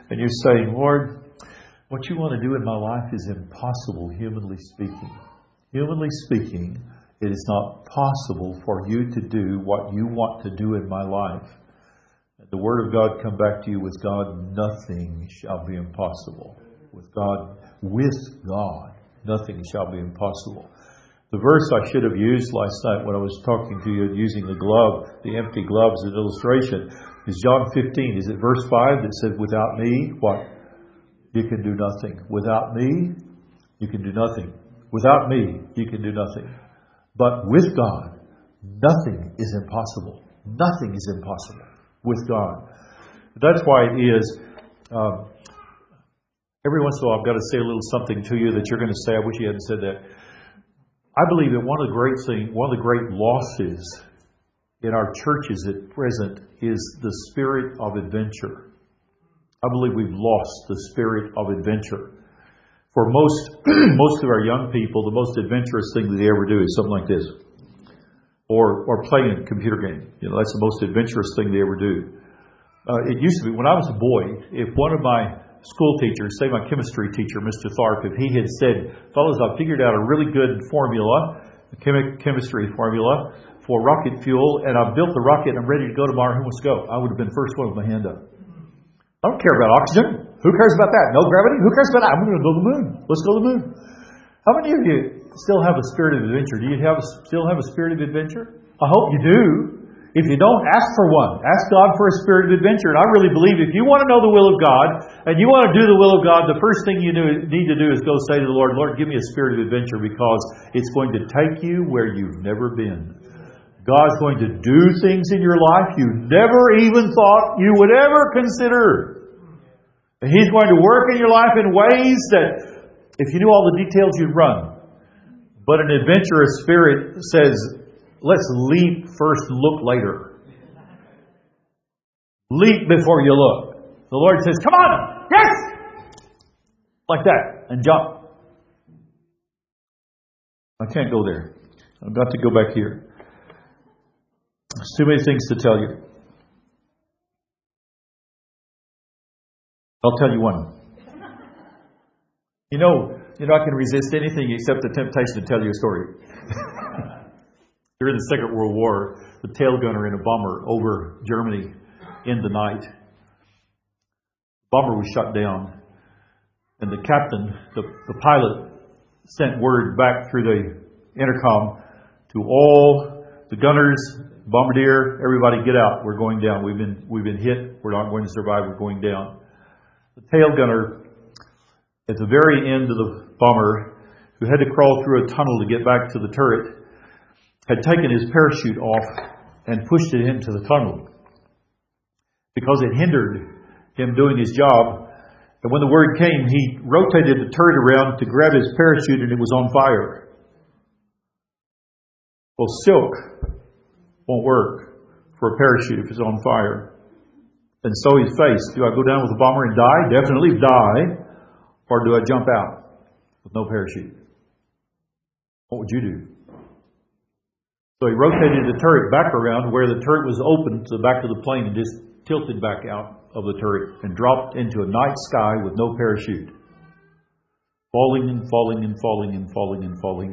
And you're saying, Lord, what you want to do in my life is impossible, humanly speaking. Humanly speaking, it is not possible for you to do what you want to do in my life. The Word of God come back to you, with God, nothing shall be impossible. With God, nothing shall be impossible. The verse I should have used last night when I was talking to you using the glove, the empty glove as an illustration, is John 15. Is it verse 5 that says, without me, what? You can do nothing. Without me, you can do nothing. Without me, you can do nothing. But with God, nothing is impossible. Nothing is impossible with God. That's why it is, every once in a while I've got to say a little something to you that you're going to say, I wish you hadn't said that. I believe that one of the great losses in our churches at present is the spirit of adventure. I believe we've lost the spirit of adventure. For most of our young people, the most adventurous thing that they ever do is something like this. Or playing a computer game. That's the most adventurous thing they ever do. It used to be, when I was a boy, if one of my school teachers, say my chemistry teacher, Mr. Tharp, if he had said, fellas, I've figured out a really good formula, a chemistry formula for rocket fuel, and I've built the rocket and I'm ready to go tomorrow, who wants to go? I would have been the first one with my hand up. I don't care about oxygen. Who cares about that? No gravity? Who cares about that? I'm going to go to the moon. Let's go to the moon. How many of you still have a spirit of adventure? Do you still have a spirit of adventure? I hope you do. If you don't, ask for one. Ask God for a spirit of adventure. And I really believe if you want to know the will of God and you want to do the will of God, the first thing you need to do is go say to the Lord, Lord, give me a spirit of adventure, because it's going to take you where you've never been. God's going to do things in your life you never even thought you would ever consider. And He's going to work in your life in ways that if you knew all the details, you'd run. But an adventurous spirit says, let's leap first, look later. Leap before you look. The Lord says, come on, yes! Like that, and jump. I can't go there. I've got to go back here. There's too many things to tell you. I'll tell you one. You know I can resist anything except the temptation to tell you a story. During the Second World War, the tail gunner in a bomber over Germany in the night. The bomber was shot down, and the captain, the pilot, sent word back through the intercom to all the gunners, bombardier, everybody get out. We're going down. We've been hit. We're not going to survive. We're going down. The tail gunner, at the very end of the bomber, who had to crawl through a tunnel to get back to the turret, had taken his parachute off and pushed it into the tunnel because it hindered him doing his job. And when the word came, he rotated the turret around to grab his parachute, and it was on fire. Well, silk won't work for a parachute if it's on fire. And so he's faced, do I go down with the bomber and die? Definitely die. Or do I jump out with no parachute? What would you do? So he rotated the turret back around where the turret was open to the back of the plane and just tilted back out of the turret and dropped into a night sky with no parachute. Falling and falling and falling and falling and falling.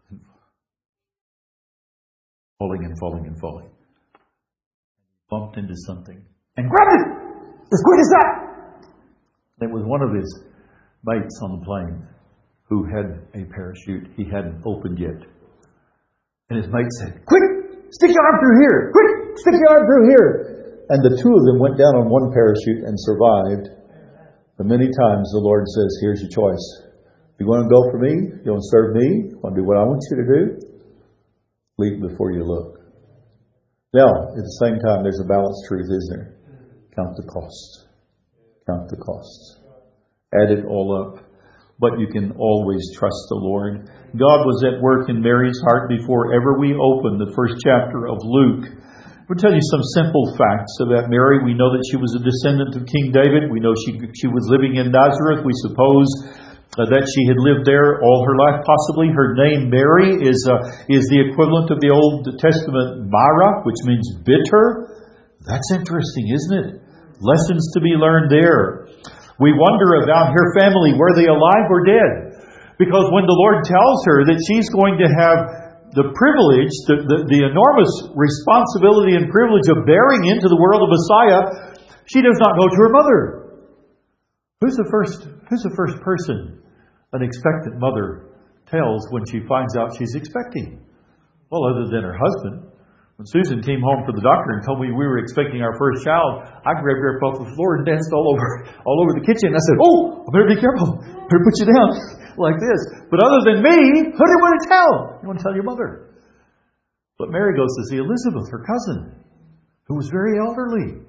Falling and falling and falling. Bumped into something and grabbed it as quick as that. It was one of his mates on the plane who had a parachute he hadn't opened yet. And his mate said, quick, stick your arm through here. Quick, stick your arm through here. And the two of them went down on one parachute and survived. But many times the Lord says, here's your choice. You want to go for me? You want to serve me? You want to do what I want you to do? Leap before you look. Now, at the same time, there's a balanced truth, isn't there? Count the costs. Count the costs. Add it all up. But you can always trust the Lord. God was at work in Mary's heart before ever we opened the first chapter of Luke. We'll tell you some simple facts about Mary. We know that she was a descendant of King David. We know she was living in Nazareth. We suppose that she had lived there all her life, possibly. Her name, Mary, is the equivalent of the Old Testament Mara, which means bitter. That's interesting, isn't it? Lessons to be learned there. We wonder about her family. Were they alive or dead? Because when the Lord tells her that she's going to have the privilege, the enormous responsibility and privilege of bearing into the world of Messiah, she does not go to her mother. Who's the first person an expectant mother tells when she finds out she's expecting? Well, other than her husband. When Susan came home from the doctor and told me we were expecting our first child, I grabbed her up off the floor and danced all over the kitchen. I said, "Oh, I better be careful. I better put you down like this." But other than me, who do you want to tell? You want to tell your mother. But Mary goes to see Elizabeth, her cousin, who was very elderly.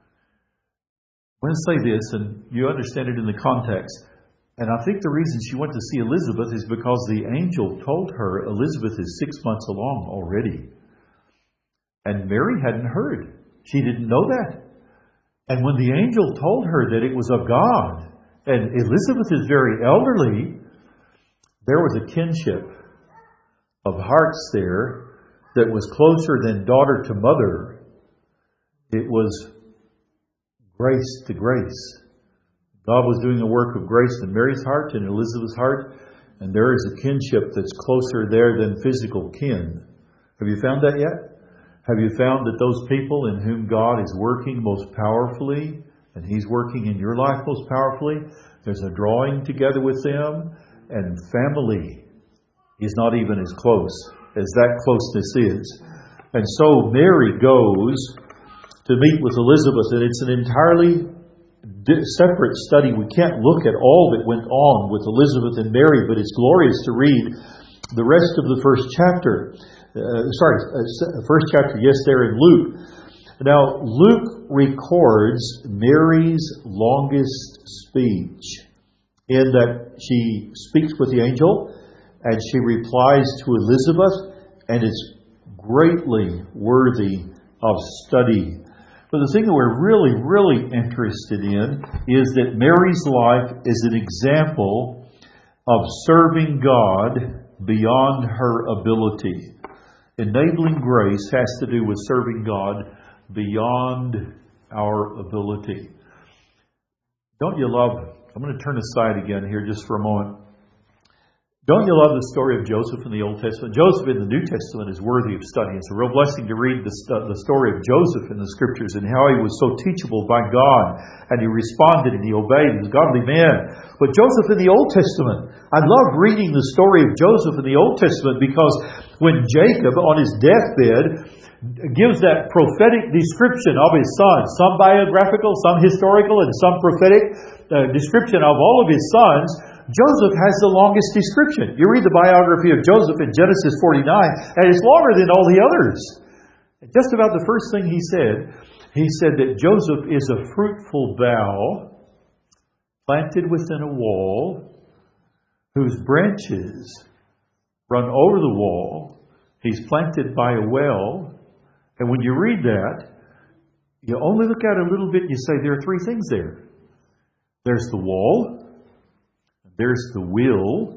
I want to say this, and you understand it in the context. And I think the reason she went to see Elizabeth is because the angel told her Elizabeth is 6 months along already. And Mary hadn't heard. She didn't know that. And when the angel told her that it was of God, and Elizabeth is very elderly, there was a kinship of hearts there that was closer than daughter to mother. It was grace to grace. God was doing a work of grace in Mary's heart and Elizabeth's heart, and there is a kinship that's closer there than physical kin. Have you found that yet? Have you found that those people in whom God is working most powerfully, and He's working in your life most powerfully, there's a drawing together with them, and family is not even as close as that closeness is. And so Mary goes to meet with Elizabeth, and it's an entirely separate study. We can't look at all that went on with Elizabeth and Mary, but it's glorious to read the rest of the first chapter. First chapter, yes, there in Luke. Now, Luke records Mary's longest speech in that she speaks with the angel and she replies to Elizabeth, and it's greatly worthy of study. But the thing that we're really, really interested in is that Mary's life is an example of serving God beyond her ability. Enabling grace has to do with serving God beyond our ability. Don't you love, I'm going to turn aside again here just for a moment. Don't you love the story of Joseph in the Old Testament? Joseph in the New Testament is worthy of study. It's a real blessing to read the story of Joseph in the Scriptures and how he was so teachable by God, and he responded and he obeyed. He was a godly man. But Joseph in the Old Testament, I love reading the story of Joseph in the Old Testament because when Jacob on his deathbed gives that prophetic description of his sons, some biographical, some historical, and some prophetic description of all of his sons, Joseph has the longest description. You read the biography of Joseph in Genesis 49, and it's longer than all the others. Just about the first thing he said that Joseph is a fruitful bough planted within a wall, whose branches run over the wall. He's planted by a well. And when you read that, you only look at it a little bit and you say there are three things there. There's the wall. There's the will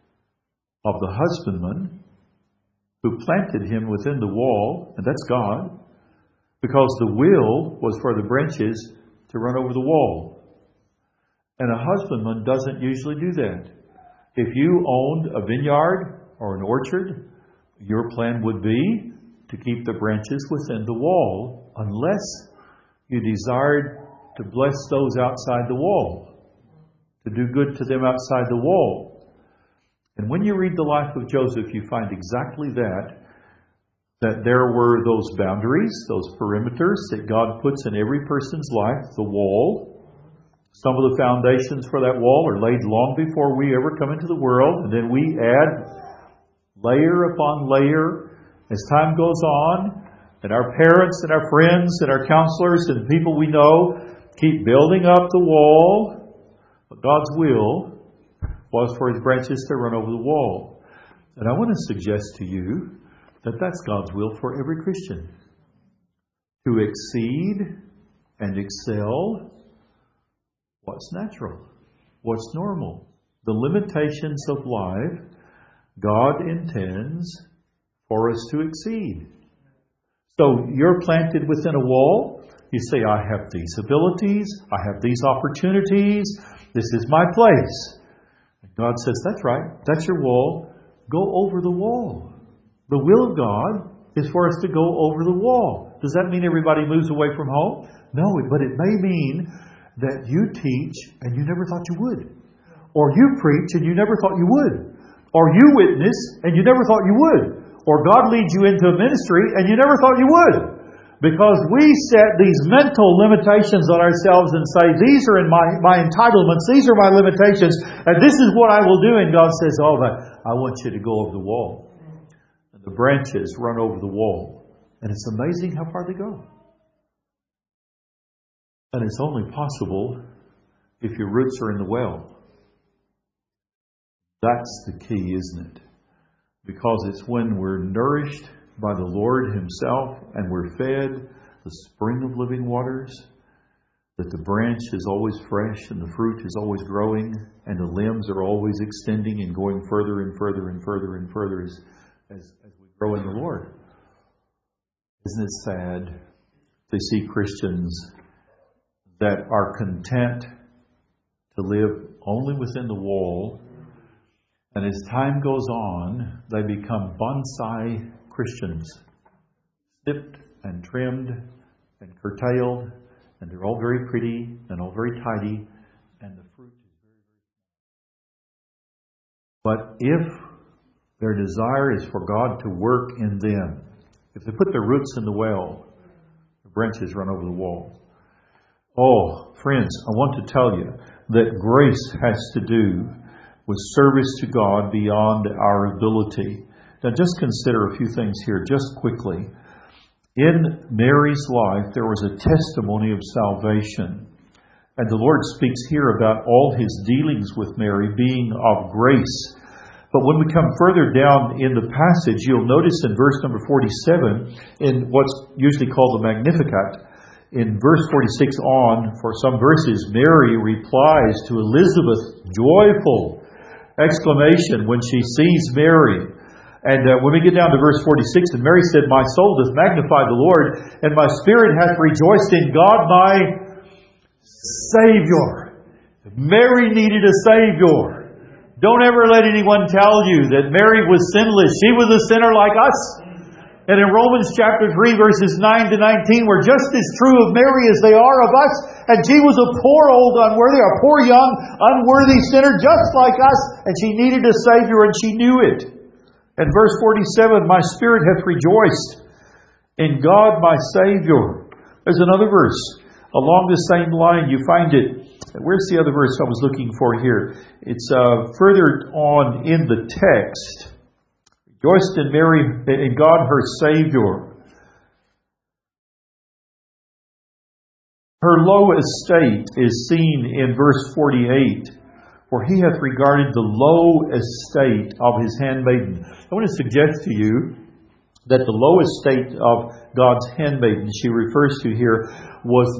of the husbandman who planted him within the wall, and that's God, because the will was for the branches to run over the wall. And a husbandman doesn't usually do that. If you owned a vineyard or an orchard, your plan would be to keep the branches within the wall, unless you desired to bless those outside the wall, to do good to them outside the wall. And when you read the life of Joseph, you find exactly that there were those boundaries, those perimeters that God puts in every person's life, the wall. Some of the foundations for that wall are laid long before we ever come into the world, and then we add layer upon layer as time goes on, and our parents and our friends and our counselors and people we know keep building up the wall. But God's will was for His branches to run over the wall. And I want to suggest to you that that's God's will for every Christian. To exceed and excel what's natural, what's normal. The limitations of life, God intends for us to exceed. So you're planted within a wall. You say, I have these abilities, I have these opportunities, this is my place. God says, that's right, that's your wall. Go over the wall. The will of God is for us to go over the wall. Does that mean everybody moves away from home? No, but it may mean that you teach and you never thought you would. Or you preach and you never thought you would. Or you witness and you never thought you would. Or God leads you into a ministry and you never thought you would. Because we set these mental limitations on ourselves and say, these are in my entitlements, these are my limitations, and this is what I will do. And God says, oh, but I want you to go over the wall. And the branches run over the wall. And it's amazing how far they go. And it's only possible if your roots are in the well. That's the key, isn't it? Because it's when we're nourished by the Lord Himself and we're fed the spring of living waters that the branch is always fresh and the fruit is always growing and the limbs are always extending and going further and further and further and further as we grow in the Lord. Isn't it sad to see Christians that are content to live only within the wall, and as time goes on, they become bonsai Christians, snipped and trimmed and curtailed, and they're all very pretty and all very tidy, and the fruit is very, very small. But if their desire is for God to work in them, if they put their roots in the well, the branches run over the wall. Oh, friends, I want to tell you that grace has to do with service to God beyond our ability. Now just consider a few things here, just quickly. In Mary's life, there was a testimony of salvation. And the Lord speaks here about all His dealings with Mary being of grace. But when we come further down in the passage, you'll notice in verse number 47, in what's usually called the Magnificat, in verse 46 on, for some verses, Mary replies to Elizabeth's joyful exclamation when she sees Mary. And when we get down to verse 46, and Mary said, my soul doth magnify the Lord, and my spirit hath rejoiced in God my Savior. Mary needed a Savior. Don't ever let anyone tell you that Mary was sinless. She was a sinner like us. And in Romans chapter 3 verses 9 to 19, we're just as true of Mary as they are of us. And she was a poor old unworthy, a poor young unworthy sinner just like us. And she needed a Savior and she knew it. And verse 47, my spirit hath rejoiced in God my Savior. There's another verse along the same line. You find it. Where's the other verse I was looking for here? It's further on in the text. Rejoiced in Mary, in God her Savior. Her low estate is seen in verse 48. For He hath regarded the low estate of His handmaiden. I want to suggest to you that the low estate of God's handmaiden she refers to here was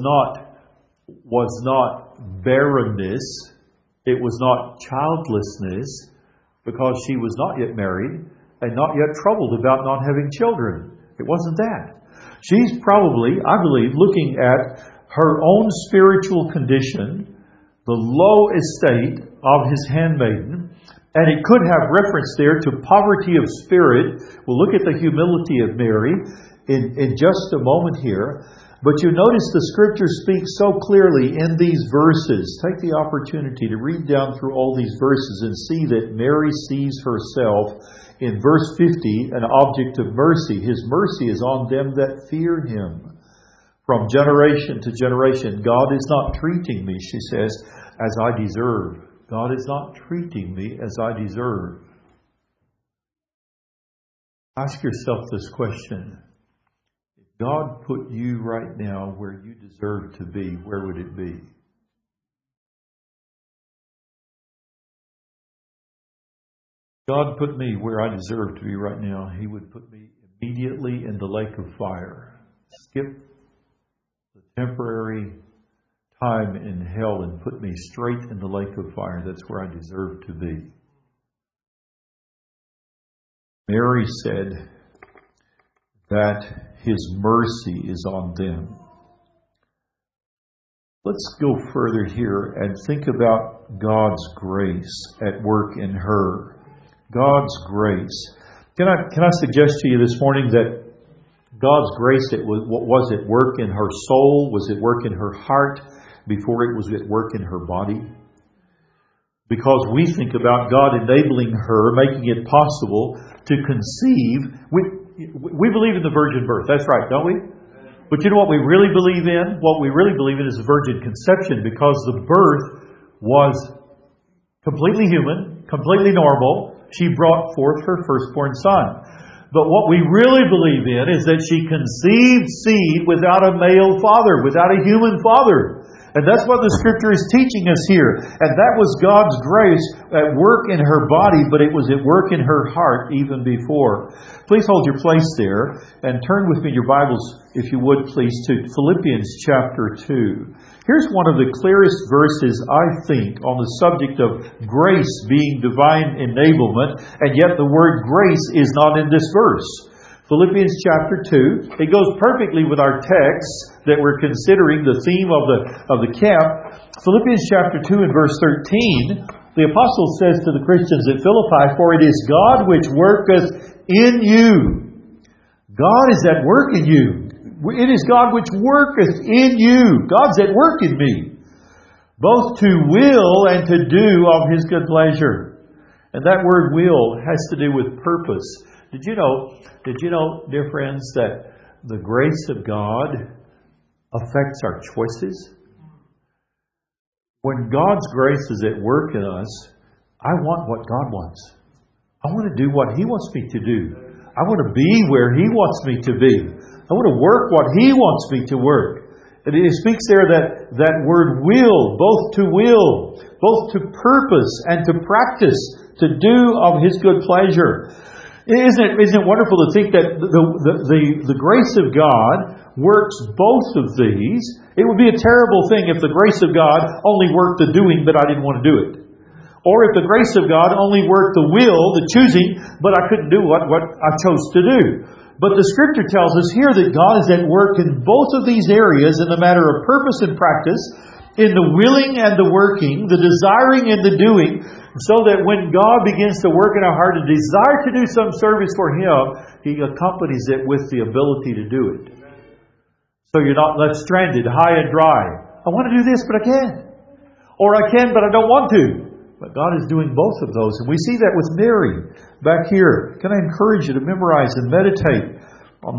not barrenness. It was not childlessness, because she was not yet married and not yet troubled about not having children. It wasn't that. She's probably, I believe, looking at her own spiritual condition, the low estate of His handmaiden, and it could have reference there to poverty of spirit. We'll look at the humility of Mary in just a moment here. But you notice the Scripture speaks so clearly in these verses. Take the opportunity to read down through all these verses and see that Mary sees herself in verse 50 an object of mercy. His mercy is on them that fear Him. From generation to generation, God is not treating me, she says, as I deserve. God is not treating me as I deserve. Ask yourself this question. If God put you right now where you deserve to be, where would it be? God put me where I deserve to be right now. He would put me immediately in the lake of fire. Skip the temporary time in hell and put me straight in the lake of fire. That's where I deserve to be. Mary said that His mercy is on them. Let's go further here and think about God's grace at work in her. God's grace. Can I suggest to you this morning that God's grace was at work in her soul, was at work in her heart, before it was at work in her body? Because we think about God enabling her, making it possible to conceive. We believe in the virgin birth. That's right, don't we? But you know what we really believe in? What we really believe in is the virgin conception, because the birth was completely human, completely normal. She brought forth her firstborn son. But what we really believe in is that she conceived seed without a male father, without a human father. And that's what the Scripture is teaching us here. And that was God's grace at work in her body, but it was at work in her heart even before. Please hold your place there and turn with me your Bibles, if you would please, to Philippians chapter 2. Here's one of the clearest verses, I think, on the subject of grace being divine enablement, and yet the word grace is not in this verse. Philippians chapter 2. It goes perfectly with our text that we're considering, the theme of the camp. Philippians chapter 2 and verse 13, the apostle says to the Christians at Philippi, "For it is God which worketh in you." God is at work in you. It is God which worketh in you. God's at work in me, both to will and to do of His good pleasure. And that word will has to do with purpose. Did you know, dear friends, that the grace of God affects our choices? When God's grace is at work in us, I want what God wants. I want to do what He wants me to do. I want to be where He wants me to be. I want to work what He wants me to work. And it speaks there that word will, both to purpose and to practice, to do of His good pleasure. Isn't it wonderful to think that the grace of God works both of these? It would be a terrible thing if the grace of God only worked the doing, but I didn't want to do it. Or if the grace of God only worked the will, the choosing, but I couldn't do what I chose to do. But the Scripture tells us here that God is at work in both of these areas in the matter of purpose and practice, in the willing and the working, the desiring and the doing, so that when God begins to work in our heart and desire to do some service for Him, He accompanies it with the ability to do it. So you're not left stranded, high and dry. I want to do this, but I can't. Or I can, but I don't want to. But God is doing both of those. And we see that with Mary back here. Can I encourage you to memorize and meditate on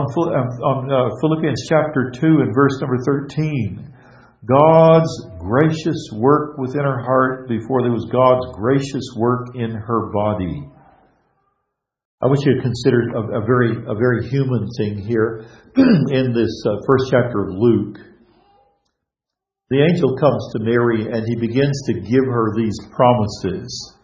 Philippians chapter 2 and verse number 13. God's gracious work within her heart before there was God's gracious work in her body. I want you to consider a very human thing here in this first chapter of Luke. The angel comes to Mary and he begins to give her these promises.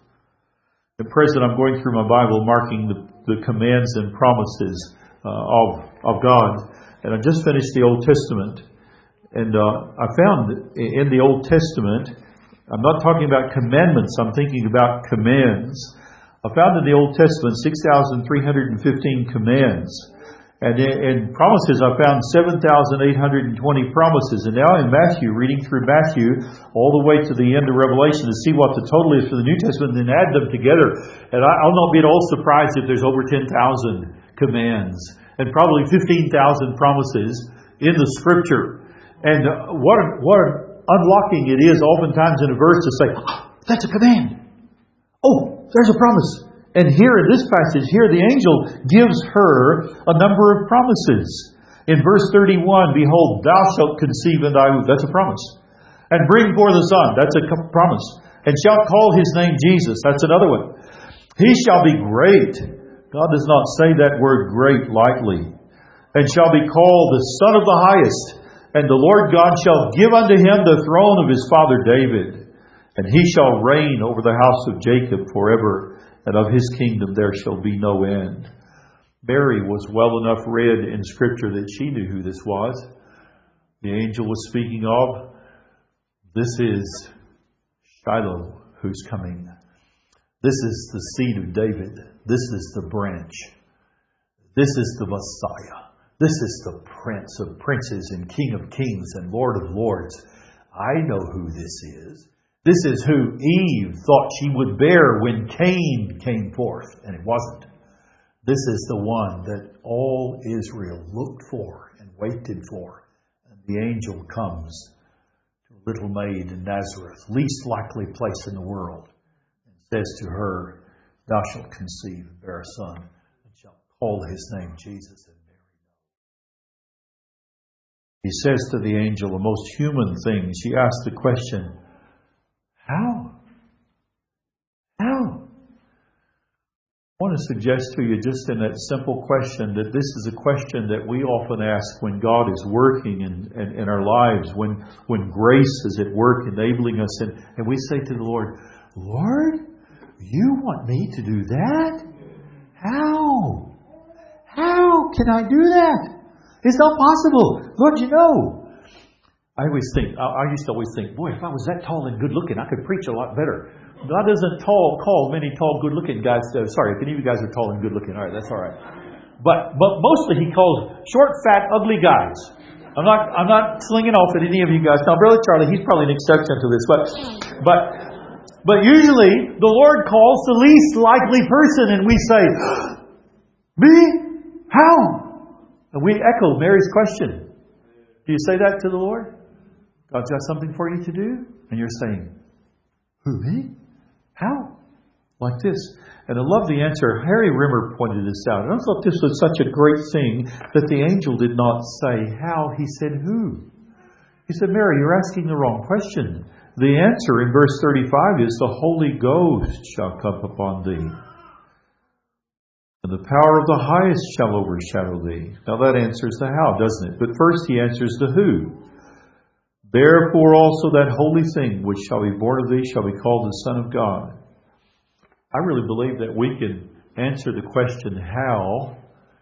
At present, I'm going through my Bible marking the commands and promises of God. And I just finished the Old Testament. And I found in the Old Testament, I'm not talking about commandments, I'm thinking about commands. I found in the Old Testament 6,315 commands. And in promises, I found 7,820 promises. And now in Matthew, reading through Matthew all the way to the end of Revelation to see what the total is for the New Testament and then add them together. And I'll not be at all surprised if there's over 10,000 commands and probably 15,000 promises in the Scripture. And what unlocking it is oftentimes in a verse to say, that's a command. Oh, there's a promise. And here in this passage, here the angel gives her a number of promises. In verse 31, behold, thou shalt conceive in thy womb. That's a promise. And bring forth a son. That's a promise. And shalt call his name Jesus. That's another one. He shall be great. God does not say that word great lightly. And shall be called the Son of the Highest. And the Lord God shall give unto him the throne of his father David. And he shall reign over the house of Jacob forever. And of his kingdom there shall be no end. Mary was well enough read in Scripture that she knew who this was. The angel was speaking of, this is Shiloh who's coming. This is the seed of David. This is the branch. This is the Messiah. This is the Prince of princes and King of kings and Lord of lords. I know who this is. This is who Eve thought she would bear when Cain came forth, and it wasn't. This is the one that all Israel looked for and waited for. And the angel comes to a little maid in Nazareth, least likely place in the world, and says to her, "Thou shalt conceive and bear a son, and shalt call his name Jesus." And Mary knows. He says to the angel a most human thing. She asks the question, how? How? I want to suggest to you just in that simple question that this is a question that we often ask when God is working in our lives, when grace is at work enabling us, and we say to the Lord, "Lord, you want me to do that? How? How can I do that? It's not possible. Lord, you know." I used to always think, boy, if I was that tall and good looking, I could preach a lot better. God doesn't call many tall, good looking guys. Sorry, if any of you guys are tall and good looking, all right, that's all right. But mostly He calls short, fat, ugly guys. I'm not slinging off at any of you guys. Now, Brother Charlie, he's probably an exception to this, but usually the Lord calls the least likely person, and we say, "Me? How?" And we echo Mary's question. Do you say that to the Lord? God's got something for you to do, and you're saying, "Who, me? How?" Like this. And I love the answer. Harry Rimmer pointed this out. And I thought this was such a great thing that the angel did not say how, he said who. He said, "Mary, you're asking the wrong question. The answer in verse 35 is the Holy Ghost shall come upon thee. And the power of the highest shall overshadow thee." Now that answers the how, doesn't it? But first he answers the who. "Therefore also that holy thing which shall be born of thee shall be called the Son of God." I really believe that we can answer the question how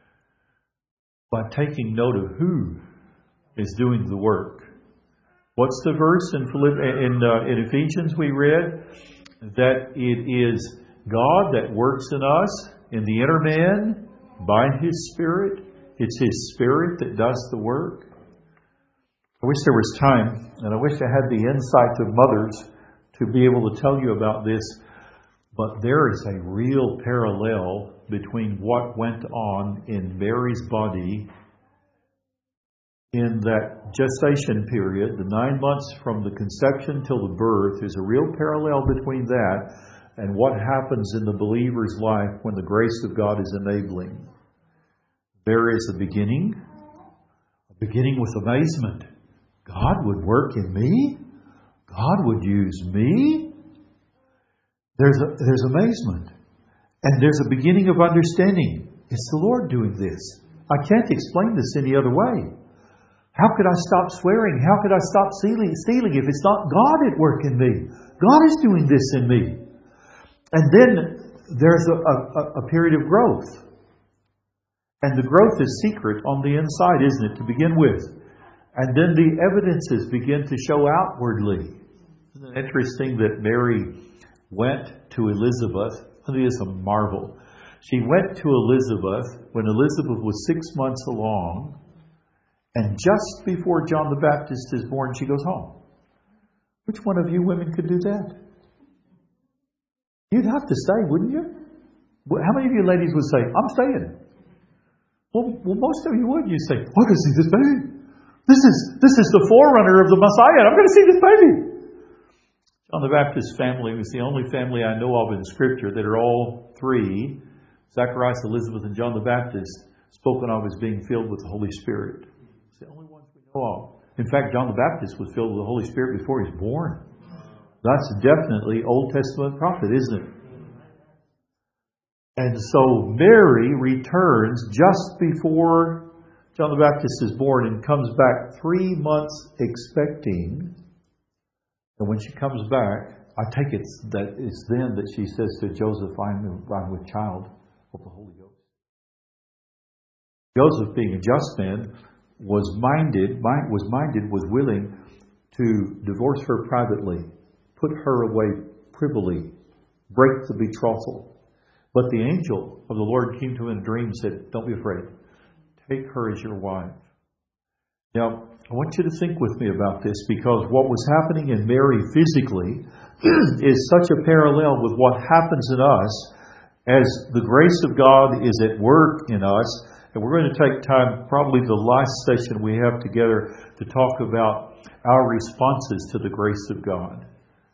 by taking note of who is doing the work. What's the verse in Ephesians we read? That it is God that works in us, in the inner man, by His Spirit. It's His Spirit that does the work. I wish there was time, and I wish I had the insight of mothers to be able to tell you about this, but there is a real parallel between what went on in Mary's body in that gestation period, the 9 months from the conception till the birth. There's a real parallel between that and what happens in the believer's life when the grace of God is enabling. There is a beginning with amazement. God would work in me? God would use me? There's amazement. And there's a beginning of understanding. It's the Lord doing this. I can't explain this any other way. How could I stop swearing? How could I stop stealing if it's not God at work in me? God is doing this in me. And then there's a period of growth. And the growth is secret on the inside, isn't it, to begin with? And then the evidences begin to show outwardly. Isn't it interesting that Mary went to Elizabeth? It is a marvel. She went to Elizabeth when Elizabeth was 6 months along, and just before John the Baptist is born, she goes home. Which one of you women could do that? You'd have to stay, wouldn't you? How many of you ladies would say, "I'm staying"? Well, most of you would. You say, "I can see this baby. This is the forerunner of the Messiah. I'm going to see this baby." John the Baptist's family was the only family I know of in Scripture that are all three, Zacharias, Elizabeth, and John the Baptist, spoken of as being filled with the Holy Spirit. It's the only ones we know of. In fact, John the Baptist was filled with the Holy Spirit before he was born. That's definitely Old Testament prophet, isn't it? And so Mary returns just before John the Baptist is born and comes back 3 months expecting. And when she comes back, I take it that it's then that she says to Joseph, I'm with child of the Holy Ghost. Joseph, being a just man, was willing to divorce her privately, put her away privily, break the betrothal. But the angel of the Lord came to him in a dream and said, "Don't be afraid. Take her as your wife." Now, I want you to think with me about this, because what was happening in Mary physically is such a parallel with what happens in us as the grace of God is at work in us. And we're going to take time, probably the last session we have together, to talk about our responses to the grace of God.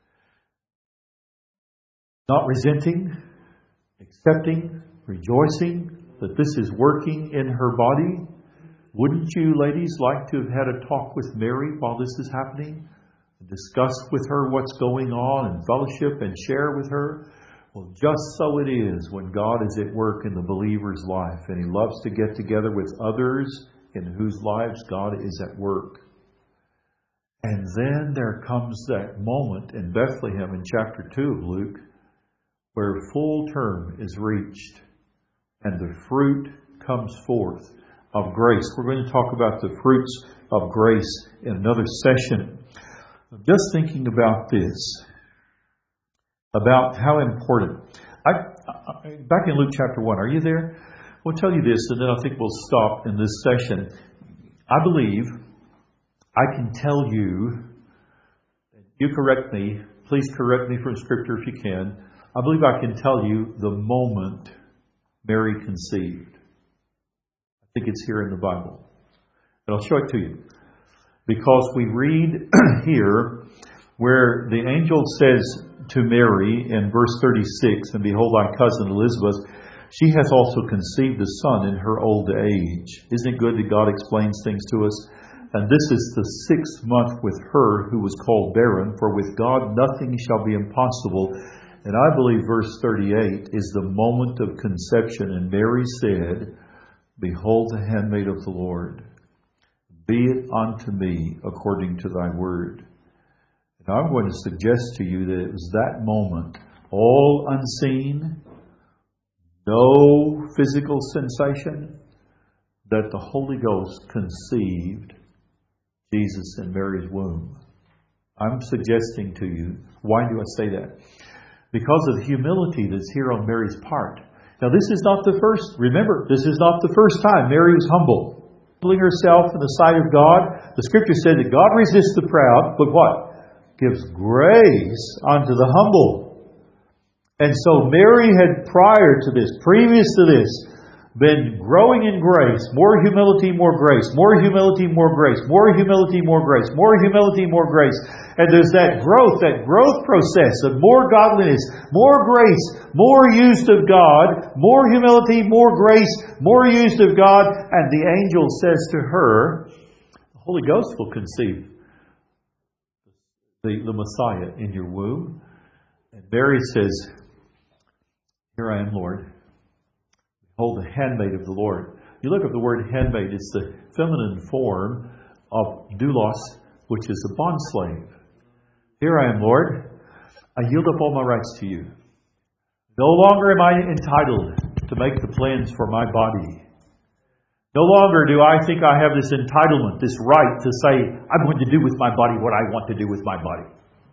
Not resenting, accepting, rejoicing that this is working in her body. Wouldn't you, ladies, like to have had a talk with Mary while this is happening? Discuss with her what's going on and fellowship and share with her? Well, just so it is when God is at work in the believer's life, and He loves to get together with others in whose lives God is at work. And then there comes that moment in Bethlehem in chapter 2 of Luke, where full term is reached and the fruit comes forth of grace. We're going to talk about the fruits of grace in another session. I'm just thinking about this, about how important. Back in Luke chapter 1, are you there? I'll tell you this, and then I think we'll stop in this session. I believe I can tell you, you correct me, please correct me from Scripture if you can. I believe I can tell you the moment Mary conceived. I think it's here in the Bible. And I'll show it to you. Because we read here where the angel says to Mary in verse 36, "And behold, thy cousin Elizabeth, she hath also conceived a son in her old age." Isn't it good that God explains things to us? "And this is the 6th month with her who was called barren, for with God nothing shall be impossible." And I believe verse 38 is the moment of conception. And Mary said, "Behold the handmaid of the Lord. Be it unto me according to thy word." And I'm going to suggest to you that it was that moment, all unseen, no physical sensation, that the Holy Ghost conceived Jesus in Mary's womb. I'm suggesting to you, why do I say that? Because of the humility that's here on Mary's part. Now this is not the first, remember, this is not the first time Mary was humble. Humbling herself in the sight of God. The Scripture said that God resists the proud, but what? Gives grace unto the humble. And so Mary had prior to this, previous to this, been growing in grace. More humility, more grace. More humility, more grace. More humility, more grace. More humility, more grace. And there's that growth process of more godliness, more grace, more use of God, more humility, more grace, more use of God. And the angel says to her, the Holy Ghost will conceive the Messiah in your womb. And Mary says, "Here I am, Lord. Behold the handmaid of the Lord." You look at the word handmaid, it's the feminine form of doulos, which is a bondslave. "Here I am, Lord. I yield up all my rights to you. No longer am I entitled to make the plans for my body. No longer do I think I have this entitlement, this right to say, I'm going to do with my body what I want to do with my body."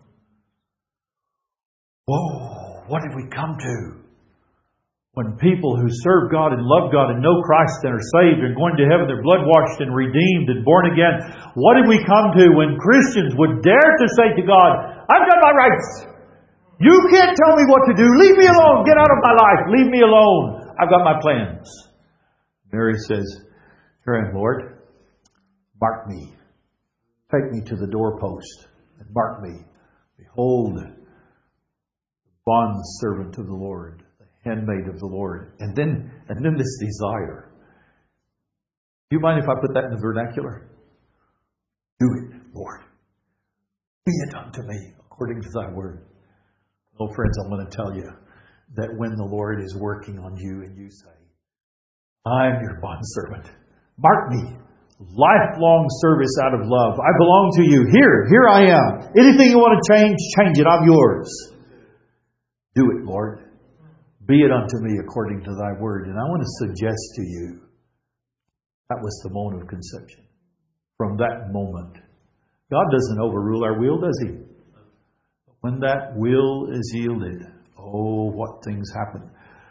Whoa, what did we come to? When people who serve God and love God and know Christ and are saved and going to heaven, they're blood washed and redeemed and born again. What did we come to when Christians would dare to say to God, "I've got my rights. You can't tell me what to do. Leave me alone. Get out of my life. Leave me alone. I've got my plans." Mary says, "Here I am, Lord. Mark me. Take me to the doorpost and mark me. Behold, the bond servant of the Lord, the handmaid of the Lord." And then this desire. Do you mind if I put that in the vernacular? "Do it, Lord. Be it unto me according to thy word." Oh, friends, I'm going to tell you that when the Lord is working on you and you say, "I'm your bondservant. Mark me. Lifelong service out of love. I belong to you. Here I am. Anything you want to change, change it. I'm yours. Do it, Lord. Be it unto me according to thy word." And I want to suggest to you, that was the moment of conception. From that moment, God doesn't overrule our will, does He? When that will is yielded, oh, what things happen.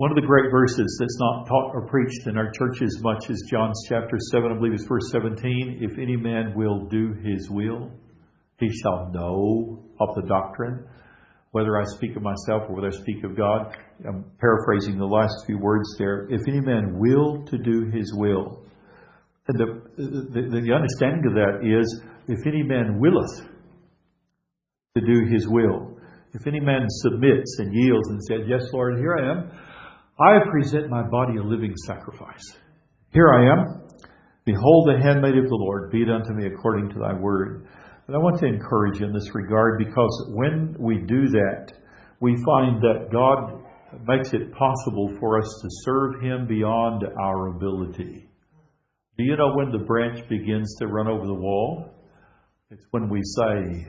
One of the great verses that's not taught or preached in our churches much is John chapter 7, I believe it's verse 17. If any man will do his will, he shall know of the doctrine, whether I speak of myself or whether I speak of God. I'm paraphrasing the last few words there. If any man will to do his will. And the understanding of that is, if any man willeth to do his will. If any man submits and yields and says, yes, Lord, here I am. I present my body a living sacrifice. Here I am. Behold the handmaid of the Lord. Be it unto me according to thy word. And I want to encourage you in this regard, because when we do that, we find that God makes it possible for us to serve Him beyond our ability. Do you know when the branch begins to run over the wall? It's when we say,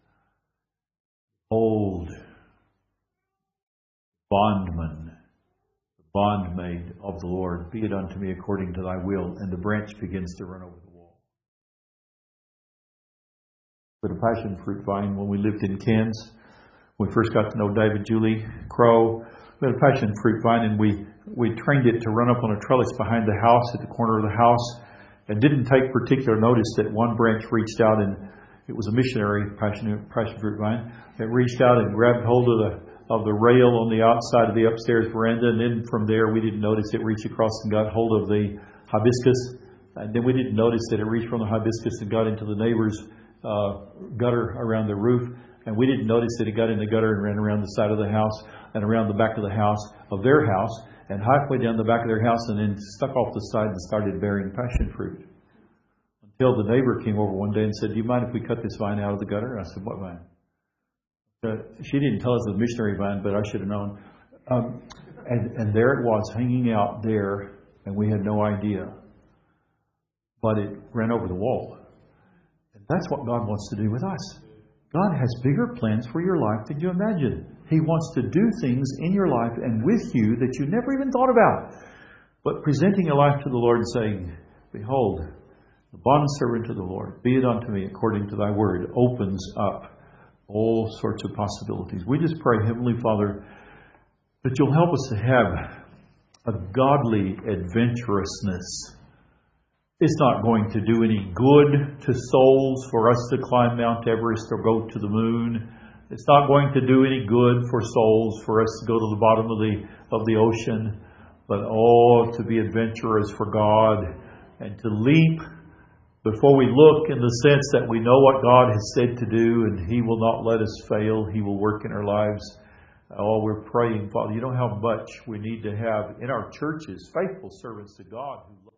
"Behold, bondman, the bondmaid of the Lord, be it unto me according to thy will," and the branch begins to run over the wall. With a passion fruit vine, when we lived in Cairns, when we first got to know David, Julie, Crow, we had a passion fruit vine, and we trained it to run up on a trellis behind the house, at the corner of the house, and didn't take particular notice that one branch reached out, and it was a missionary passion fruit vine. It reached out and grabbed hold of the rail on the outside of the upstairs veranda, and then from there we didn't notice it reached across and got hold of the hibiscus, and then we didn't notice that it reached from the hibiscus and got into the neighbor's gutter around the roof, and we didn't notice that it got in the gutter and ran around the side of the house and around the back of the house, of their house, and halfway down the back of their house, and then stuck off the side and started bearing passion fruit. Until the neighbor came over one day and said, "Do you mind if we cut this vine out of the gutter?" I said, "What vine?" She didn't tell us the missionary vine, but I should have known. And there it was, hanging out there, and we had no idea. But it ran over the wall. And that's what God wants to do with us. God has bigger plans for your life than you imagine. He wants to do things in your life and with you that you never even thought about. But presenting your life to the Lord and saying, "Behold, the bondservant of the Lord, be it unto me according to thy word," opens up all sorts of possibilities. We just pray, Heavenly Father, that you'll help us to have a godly adventurousness. It's not going to do any good to souls for us to climb Mount Everest or go to the moon. It's not going to do any good for souls for us to go to the bottom of the ocean. But to be adventurous for God and to leap before we look, in the sense that we know what God has said to do, and He will not let us fail. He will work in our lives. We're praying, Father, you know how much we need to have in our churches faithful servants to God who love